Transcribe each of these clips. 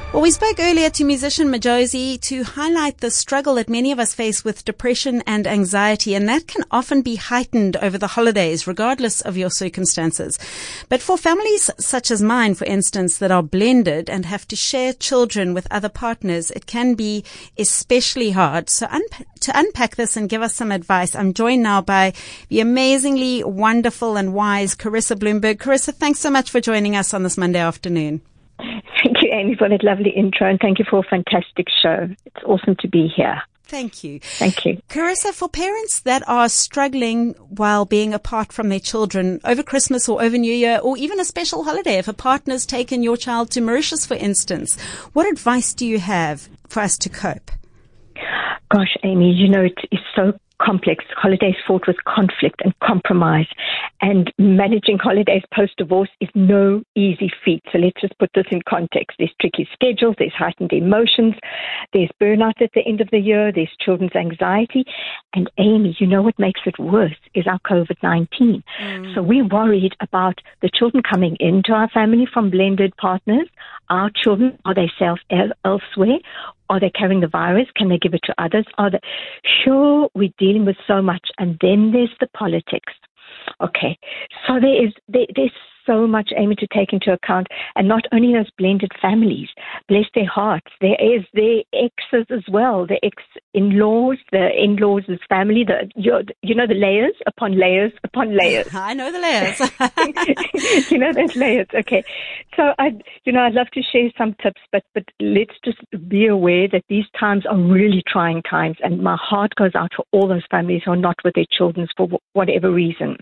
Well, we spoke earlier to musician Majosi to highlight the struggle that many of us face with depression and anxiety, and that can often be heightened over the holidays, regardless of your circumstances. But for families such as mine, for instance, that are blended and have to share children with other partners, it can be especially hard. So to unpack this and give us some advice, I'm joined now by the amazingly wonderful and wise Carissa Bloomberg. Carissa, thanks so much for joining us on this Monday afternoon. Thank you, Amy, for that lovely intro, and thank you for a fantastic show. It's awesome to be here. Thank you. Thank you. Carissa, for parents that are struggling while being apart from their children over Christmas or over New Year or even a special holiday, if a partner's taken your child to Mauritius, for instance, what advice do you have for us to cope? Gosh, Amy, it is so complex. Holidays fraught with conflict and compromise, and managing holidays post-divorce is no easy feat. So let's just put this in context. There's tricky schedules, there's heightened emotions, there's burnout at the end of the year, there's children's anxiety. And Amy, what makes it worse is our COVID-19. So we're worried about the children coming into our family from blended partners. Our children, are they safe elsewhere? Are they carrying the virus? Can they give it to others? Sure, we're dealing with so much. And then there's the politics. Okay, so there's so much, Amy, to take into account, and not only those blended families, bless their hearts, there is their exes as well, the ex-in-laws, the in-laws' family, the layers upon layers upon layers. I know the layers. There's layers. Okay, so I'd love to share some tips, but let's just be aware that these times are really trying times, and my heart goes out to all those families who are not with their children for whatever reason.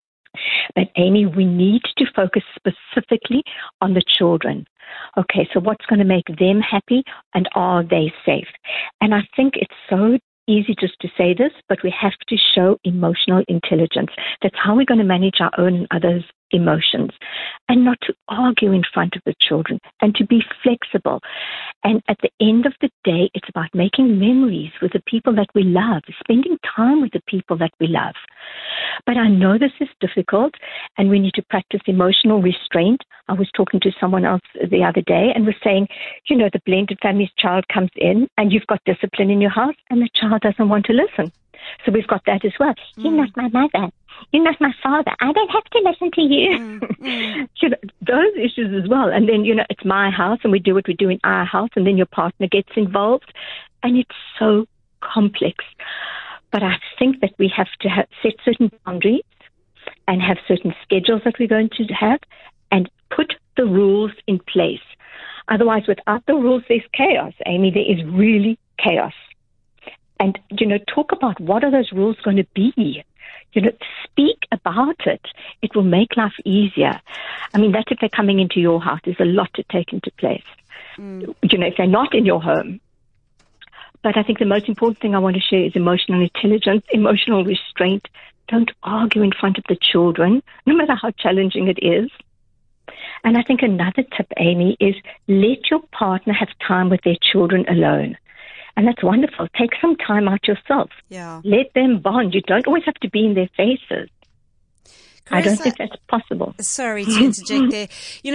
But Amy, we need to focus specifically on the children. Okay, so what's going to make them happy, and are they safe? And I think it's so easy just to say this, but we have to show emotional intelligence. That's how we're going to manage our own and others' emotions, and not to argue in front of the children, and to be flexible. And at the end of the day, it's about making memories with the people that we love, spending time with the people that we love. But I know this is difficult, and we need to practice emotional restraint. I was talking to someone else the other day and was saying, the blended family's child comes in and you've got discipline in your house and the child doesn't want to listen. So we've got that as well. You're not my mother. You're not my father. I don't have to listen to you. Those issues as well. And then, it's my house and we do what we do in our house, and then your partner gets involved. And it's so complex. But I think that we have to set certain boundaries and have certain schedules that we're going to have, and put the rules in place. Otherwise, without the rules, there's chaos. Amy, there is really chaos. And, talk about what are those rules going to be. Speak about it. It will make life easier. I mean, that's if they're coming into your house. There's a lot to take into place. If they're not in your home. But I think the most important thing I want to share is emotional intelligence, emotional restraint. Don't argue in front of the children, no matter how challenging it is. And I think another tip, Amy, is let your partner have time with their children alone. And that's wonderful. Take some time out yourself. Yeah. Let them bond. You don't always have to be in their faces. Carissa, I don't think that's possible. Sorry to interject there.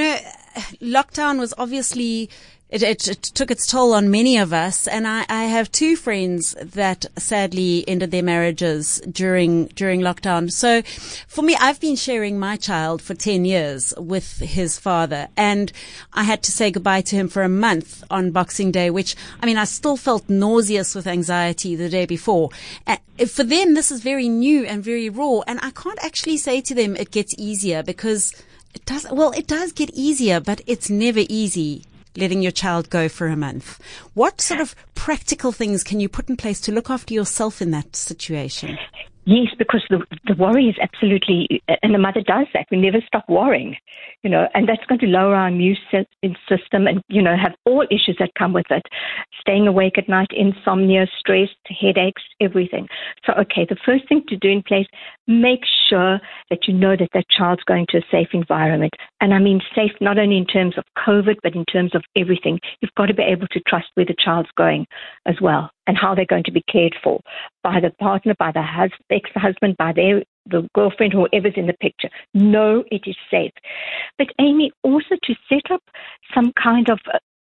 Lockdown was obviously... It took its toll on many of us, and I have two friends that sadly ended their marriages during lockdown. So for me, I've been sharing my child for 10 years with his father, and I had to say goodbye to him for a month on Boxing Day, which, I still felt nauseous with anxiety the day before. For them, this is very new and very raw, and I can't actually say to them it gets easier, because it does get easier, but it's never easy letting your child go for a month. What sort of practical things can you put in place to look after yourself in that situation? Yes, because the worry is absolutely, and the mother does that. We never stop worrying, and that's going to lower our immune system and, have all issues that come with it. Staying awake at night, insomnia, stress, headaches, everything. So, okay, the first thing to do in place, make sure that you know that child's going to a safe environment. And I mean safe not only in terms of COVID, but in terms of everything. You've got to be able to trust where the child's going as well, and how they're going to be cared for by the partner, by the ex-husband, by the girlfriend, whoever's in the picture. No, it is safe. But Amy, also to set up some kind of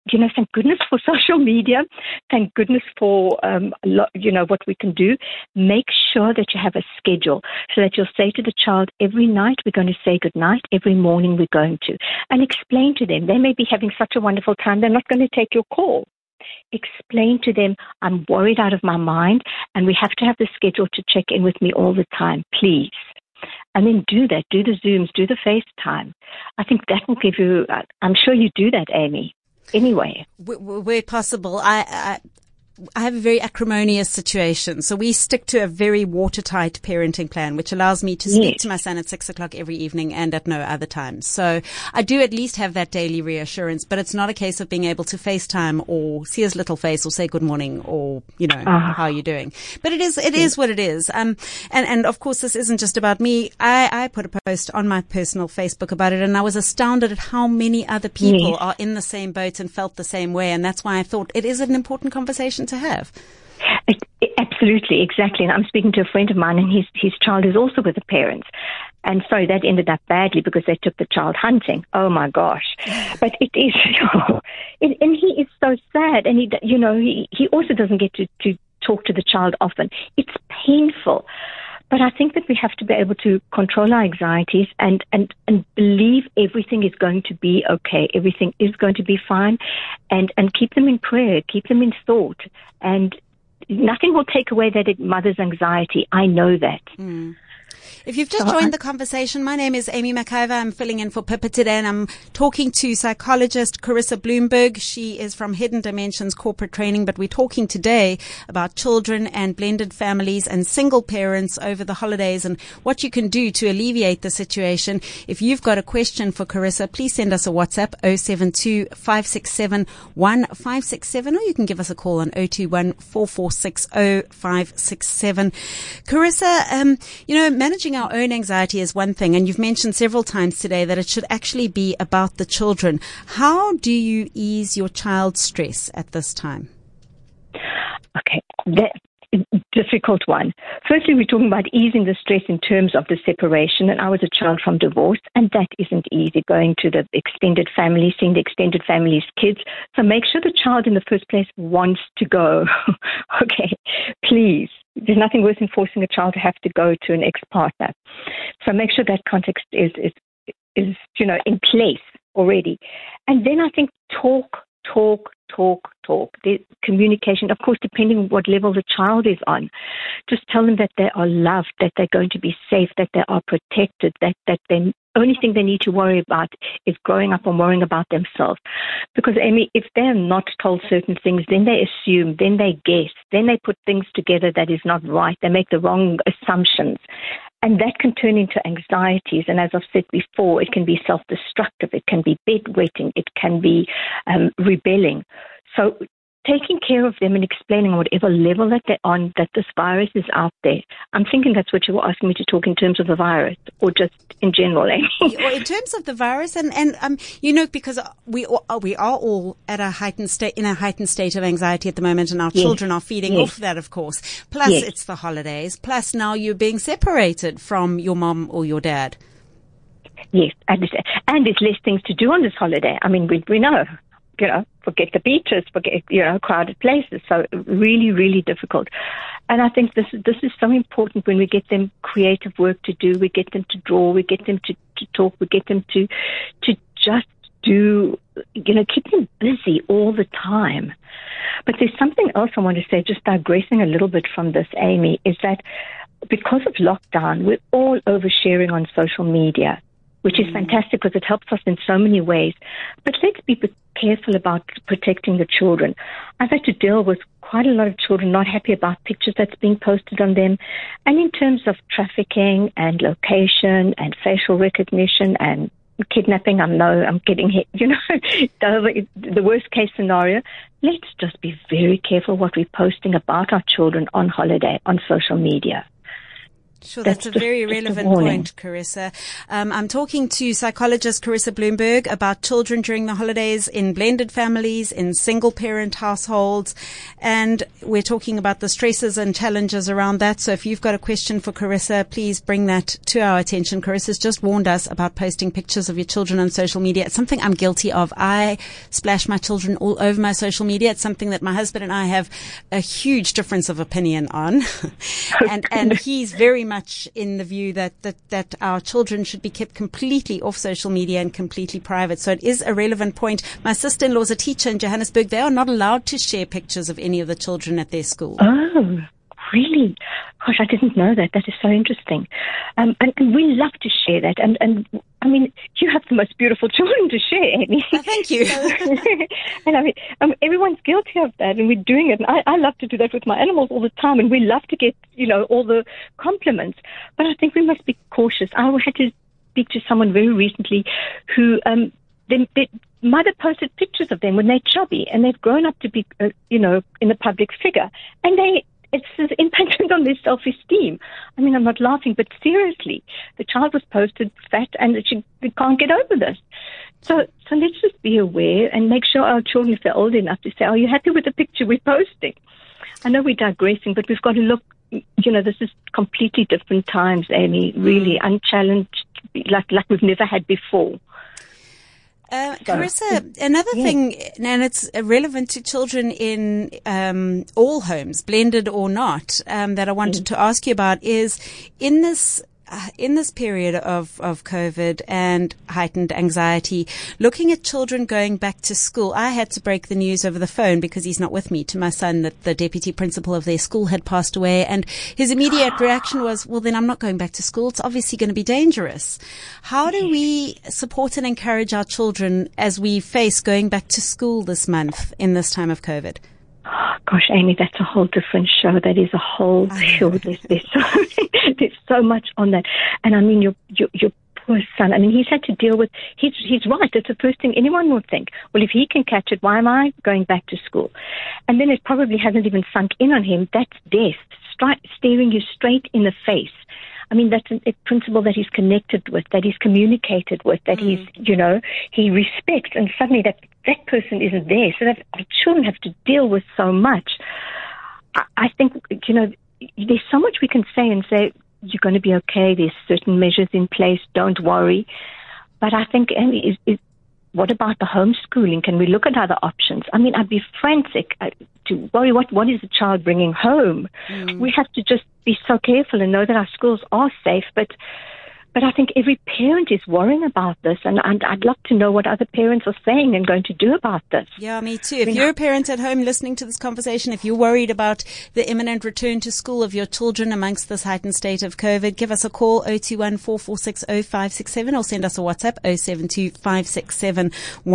thank goodness for social media. Thank goodness for, what we can do. Make sure that you have a schedule so that you'll say to the child, every night we're going to say good night, every morning we're going to. And explain to them, they may be having such a wonderful time, they're not going to take your call. Explain to them, I'm worried out of my mind, and we have to have the schedule to check in with me all the time, please. And then do that. Do the Zooms, do the FaceTime. I think that will give you, I'm sure you do that, Amy. Anyway. Where possible. I have a very acrimonious situation. So we stick to a very watertight parenting plan, which allows me to speak to my son at 6 o'clock every evening and at no other time. So I do at least have that daily reassurance, but it's not a case of being able to FaceTime or see his little face or say good morning or, how are you doing? But it is what it is. And of course, this isn't just about me. I put a post on my personal Facebook about it, and I was astounded at how many other people are in the same boat and felt the same way. And that's why I thought it is an important conversation to have. Absolutely, exactly. And I'm speaking to a friend of mine, and his child is also with the parents. And so that ended up badly because they took the child hunting. Oh my gosh! But it is, and he is so sad. And he also doesn't get to talk to the child often. It's painful. But I think that we have to be able to control our anxieties and believe everything is going to be okay. Everything is going to be fine, and keep them in prayer, keep them in thought, and nothing will take away that mother's anxiety. I know that. If you've just joined the conversation, my name is Amy McIver. I'm filling in for Pippa today, and I'm talking to psychologist Carissa Bloomberg. She is from Hidden Dimensions Corporate Training, but we're talking today about children and blended families and single parents over the holidays and what you can do to alleviate the situation. If you've got a question for Carissa, please send us a WhatsApp 072-567-1567, or you can give us a call on 021-446-0567. Carissa, managing our own anxiety is one thing, and you've mentioned several times today that it should actually be about the children. How do you ease your child's stress at this time? Okay, difficult one. Firstly, we're talking about easing the stress in terms of the separation, and I was a child from divorce, and that isn't easy, going to the extended family, seeing the extended family's kids. So make sure the child in the first place wants to go. Okay, please. There's nothing worse than forcing a child to have to go to an ex-partner. So make sure that context is in place already. And then I think talk. The communication, of course, depending on what level the child is on. Just tell them that they are loved, that they're going to be safe, that they are protected, that the only thing they need to worry about is growing up and worrying about themselves. Because, Amy, if they're not told certain things, then they assume, then they guess, then they put things together that is not right. They make the wrong assumptions. And that can turn into anxieties. And as I've said before, it can be self-destructive. It can be bedwetting. It can be rebelling. So taking care of them and explaining on whatever level that they're on, that this virus is out there. I'm thinking that's what you were asking me to talk in terms of the virus, or just in general. In terms of the virus, and because we are all at a heightened state of anxiety at the moment, and our children are feeding off that, of course. Plus, it's the holidays. Plus, now you're being separated from your mom or your dad. Yes, and there's less things to do on this holiday. I mean, we know. Forget the beaches, forget, crowded places. So really, really difficult. And I think this is so important when we get them creative work to do, we get them to draw, we get them to talk, we get them to just do, keep them busy all the time. But there's something else I want to say, just digressing a little bit from this, Amy, is that because of lockdown, we're all oversharing on social media, which is fantastic because it helps us in so many ways. But let's be careful about protecting the children. I've had to deal with quite a lot of children not happy about pictures that's being posted on them. And in terms of trafficking and location and facial recognition and kidnapping, I'm getting hit, the worst case scenario. Let's just be very careful what we're posting about our children on holiday on social media. Sure, that's a very relevant point, Carissa. I'm talking to psychologist Carissa Bloomberg about children during the holidays in blended families, in single-parent households, and we're talking about the stresses and challenges around that. So if you've got a question for Carissa, please bring that to our attention. Carissa's just warned us about posting pictures of your children on social media. It's something I'm guilty of. I splash my children all over my social media. It's something that my husband and I have a huge difference of opinion on. and he's very much in the view that our children should be kept completely off social media and completely private. So it is a relevant point. My sister-in-law is a teacher in Johannesburg. They are not allowed to share pictures of any of the children at their school. Oh, really? Gosh, I didn't know that. That is so interesting. And we love to share that. And I mean, you have the most beautiful children to share, Amy. Oh, thank you. And I mean, everyone's guilty of that, and we're doing it. And I love to do that with my animals all the time, and we love to get, all the compliments. But I think we must be cautious. I had to speak to someone very recently who, their mother posted pictures of them when they're chubby, and they've grown up to be, in a public figure, and it's impacted on their self-esteem. I mean, I'm not laughing, but seriously, the child was posted fat and she can't get over this. So let's just be aware and make sure our children, if they're old enough, to say, are you happy with the picture we're posting? I know we're digressing, but we've got to look, this is completely different times, Amy, really unchallenged, like we've never had before. Carissa, another thing, and it's relevant to children in all homes, blended or not, that I wanted to ask you about is in this period of COVID and heightened anxiety, looking at children going back to school. I had to break the news over the phone because he's not with me to my son that the deputy principal of their school had passed away, and his immediate reaction was, well, then I'm not going back to school. It's obviously going to be dangerous. How do we support and encourage our children as we face going back to school this month in this time of COVID? Gosh, Amy, that's a whole different show. That is a whole show. There's so much on that. And I mean, your poor son, I mean, he's had to deal with, he's right. It's the first thing anyone would think. Well, if he can catch it, why am I going back to school? And then it probably hasn't even sunk in on him. That's death, staring you straight in the face. I mean, that's a principle that he's connected with, that he's communicated with, that he's, he respects, and suddenly that person isn't there. So that our children have to deal with so much. I think, there's so much we can say and say, you're going to be okay, there's certain measures in place, don't worry. But I think, Amy, what about the homeschooling? Can we look at other options? I mean, I'd be frantic to worry what is the child bringing home. We have to just be so careful and know that our schools are safe, but I think every parent is worrying about this, and I'd love to know what other parents are saying and going to do about this. Yeah, me too. If you're a parent at home listening to this conversation, if you're worried about the imminent return to school of your children amongst this heightened state of COVID, give us a call 021 446 0567 or send us a WhatsApp 072 567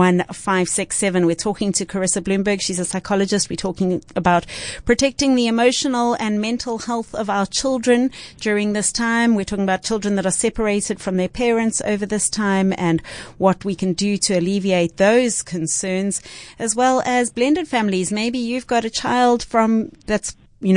1567. We're talking to Carissa Bloomberg. She's a psychologist. We're talking about protecting the emotional and mental health of our children during this time. We're talking about children that are separated from their parents over this time and what we can do to alleviate those concerns, as well as blended families. Maybe you've got a child from that's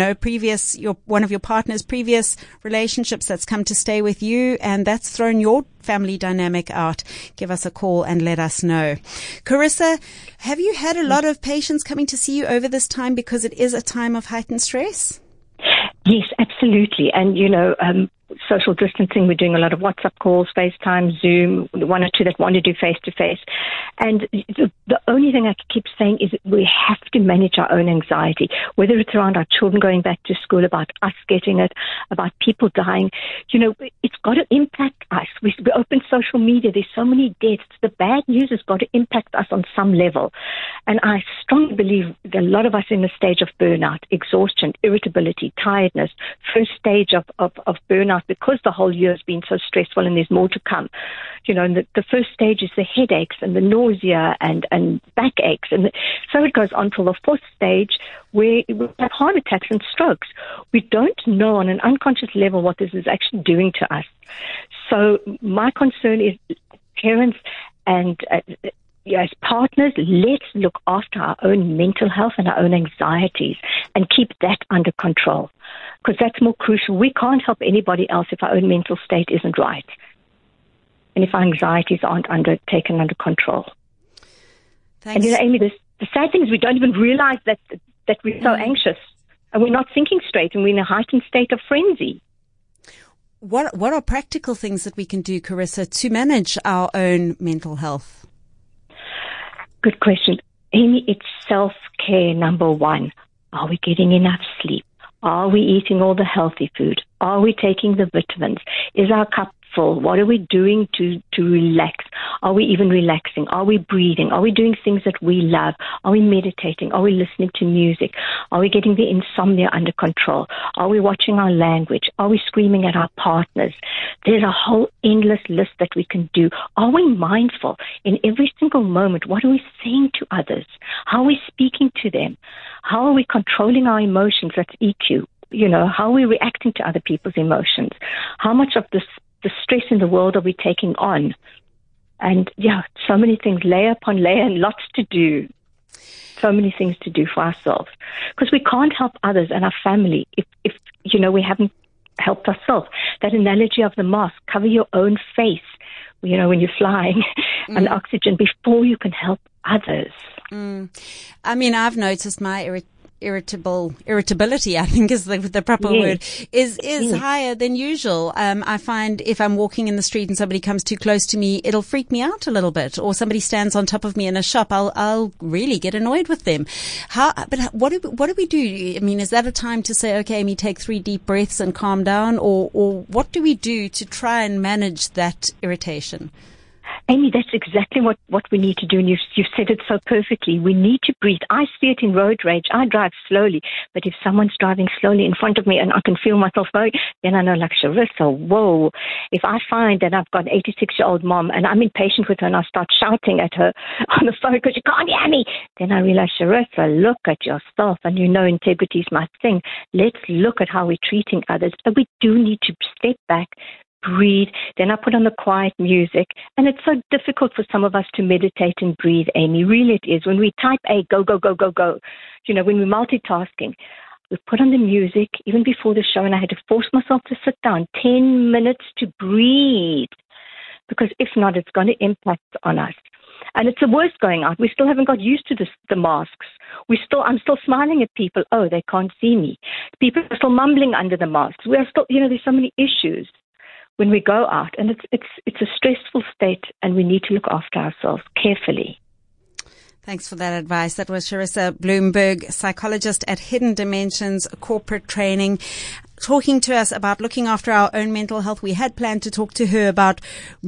one of your partner's previous relationships that's come to stay with you, and that's thrown your family dynamic out. Give us a call and let us know. Carissa, have you had a lot of patients coming to see you over this time because it is a time of heightened stress? Yes, absolutely. And, social distancing, we're doing a lot of WhatsApp calls, FaceTime, Zoom, one or two that want to do face-to-face. And the only thing I keep saying is we have to manage our own anxiety, whether it's around our children going back to school, about us getting it, about people dying. It's got to impact us. We open social media. There's so many deaths. The bad news has got to impact us on some level. And I strongly believe that a lot of us in the stage of burnout, exhaustion, irritability, tiredness, first stage of burnout, because the whole year has been so stressful and there's more to come. And the first stage is the headaches and the nausea and backaches. And so it goes on till the fourth stage where we have heart attacks and strokes. We don't know on an unconscious level what this is actually doing to us. So my concern is parents and as partners, let's look after our own mental health and our own anxieties and keep that under control, because that's more crucial. We can't help anybody else if our own mental state isn't right and if our anxieties aren't taken under control. Thanks. And Amy, the sad thing is we don't even realize that we're so anxious and we're not thinking straight and we're in a heightened state of frenzy. What are practical things that we can do, Carissa, to manage our own mental health? Good question. Amy, it's self-care, number one. Are we getting enough sleep? Are we eating all the healthy food? Are we taking the vitamins? Is our cup full? What are we doing to relax? Are we even relaxing? Are we breathing? Are we doing things that we love? Are we meditating? Are we listening to music? Are we getting the insomnia under control? Are we watching our language? Are we screaming at our partners? There's a whole endless list that we can do. Are we mindful in every single moment? What are we saying to others? How are we speaking to them? How are we controlling our emotions? That's EQ. How are we reacting to other people's emotions? How much of the stress in the world are we taking on? And so many things, layer upon layer, and lots to do. So many things to do for ourselves, because we can't help others and our family if we haven't helped ourselves. That analogy of the mask, cover your own face, when you're flying on oxygen before you can help others. I mean, I've noticed my irritability, I think is the proper word, is higher than usual. I find if I'm walking in the street and somebody comes too close to me, it'll freak me out a little bit. Or somebody stands on top of me in a shop, I'll really get annoyed with them. But what do we do? I mean, is that a time to say, okay, Amy, take 3 deep breaths and calm down? Or what do we do to try and manage that irritation? Amy, that's exactly what we need to do, and you've said it so perfectly. We need to breathe. I see it in road rage. I drive slowly, but if someone's driving slowly in front of me and I can feel myself going, then I know, like, Charissa, whoa. If I find that I've got an 86-year-old mom and I'm impatient with her and I start shouting at her on the phone because you can't hear me, then I realize, Charissa, look at yourself, and integrity is my thing. Let's look at how we're treating others. But we do need to step back, breathe. Then I put on the quiet music, and it's so difficult for some of us to meditate and breathe, Amy. Really it is. When we type A, go, go, go, go, go, when we're multitasking, we put on the music even before the show, and I had to force myself to sit down 10 minutes to breathe, because if not, it's going to impact on us. And it's the worst going out. We still haven't got used to the masks. I'm still smiling at people. Oh, they can't see me. People are still mumbling under the masks. We are still, there's so many issues when we go out, and it's a stressful state, and we need to look after ourselves carefully. Thanks for that advice. That was Charissa Bloomberg, psychologist at Hidden Dimensions Corporate Training, talking to us about looking after our own mental health. We had planned to talk to her about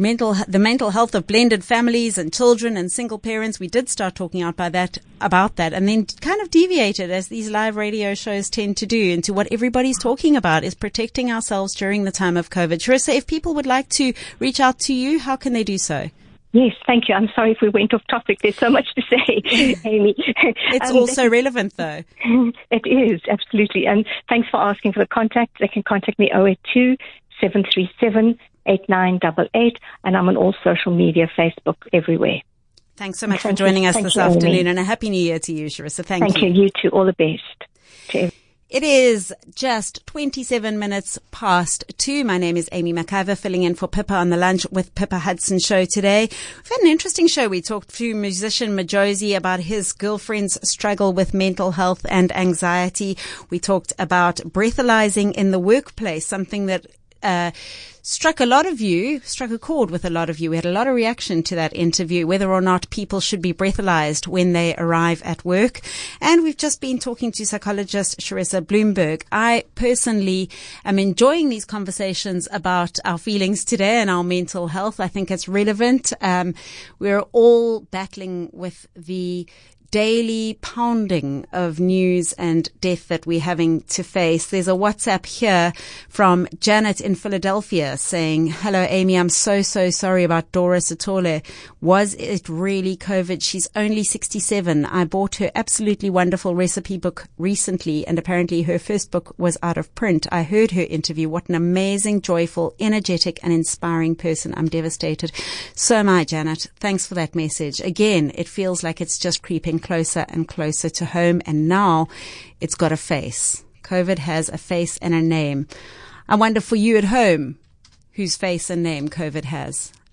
the mental health of blended families and children and single parents. We did start talking about that, and then kind of deviated, as these live radio shows tend to do, into what everybody's talking about is protecting ourselves during the time of COVID. Charissa, if people would like to reach out to you, how can they do so? Yes, thank you. I'm sorry if we went off topic. There's so much to say, Amy. It's also relevant, though. It is, absolutely. And thanks for asking for the contact. They can contact me 082-737-8988, and I'm on all social media, Facebook, everywhere. Thanks so much for joining us this afternoon, Amy. And a Happy New Year to you, Charissa. Thank you. You too. All the best to everyone. It is just 27 minutes past 2. My name is Amy McIver, filling in for Pippa on the Lunch with Pippa Hudson show today. We've had an interesting show. We talked to musician Majosi about his girlfriend's struggle with mental health and anxiety. We talked about breathalyzing in the workplace, something that struck a chord with a lot of you. We had a lot of reaction to that interview, whether or not people should be breathalyzed when they arrive at work. And we've just been talking to psychologist Charissa Bloomberg. I personally am enjoying these conversations about our feelings today and our mental health. I think it's relevant. We're all battling with the daily pounding of news and death that we're having to face. There's a WhatsApp here from Janet in Philadelphia saying, "Hello, Amy. I'm so sorry about Dora Sitole. Was it really COVID? She's only 67. I bought her absolutely wonderful recipe book recently, and apparently her first book was out of print. I heard her interview. What an amazing, joyful, energetic and inspiring person. I'm devastated. So am I, Janet. Thanks for that message. Again, it feels like it's just creeping closer and closer to home, and now it's got a face. COVID has a face and a name. I wonder for you at home, whose face and name COVID has.